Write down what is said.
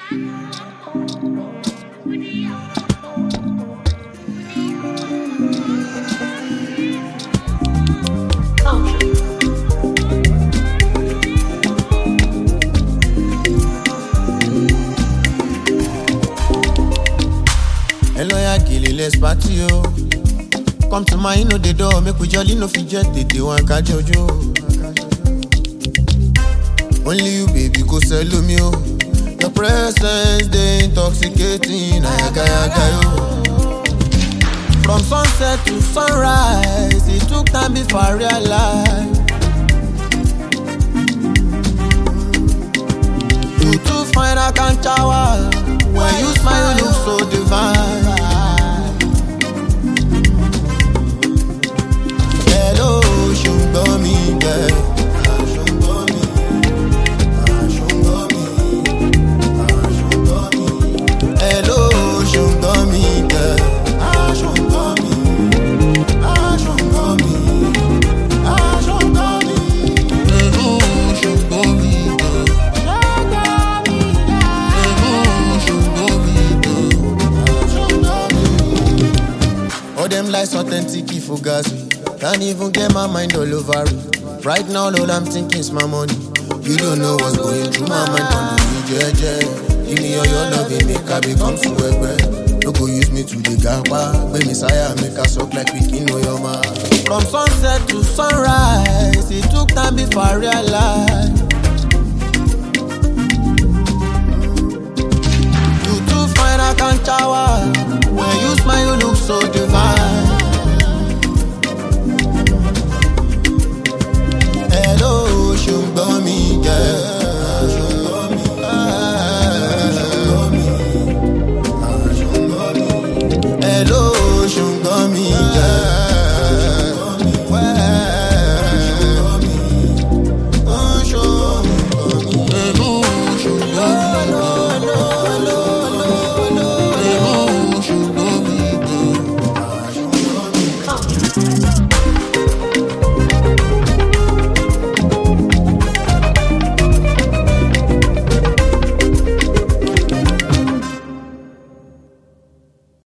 Hello, ya Gilly, let's party, yo. Come to my the door, make we jolly no fidget, they want catch Jojo. Only you, baby, go sell me, yo. Your presence, they intoxicating, yo. From sunset to sunrise, it took time before I realized. You too fine, I can't shower. When you smile, you look so divine. Hello, show me, girl. Hello, show me, girl. All them lights authentic fugazi. Can't even get my mind all over it. Right now, all I'm thinking is my money. You don't know what's going through my mind on the JJ. Give me all your love, it make I become super. Don't go use me to the gapa. Baby Messiah, make us up like we can know your man. From sunset to sunrise, it took time before I realized.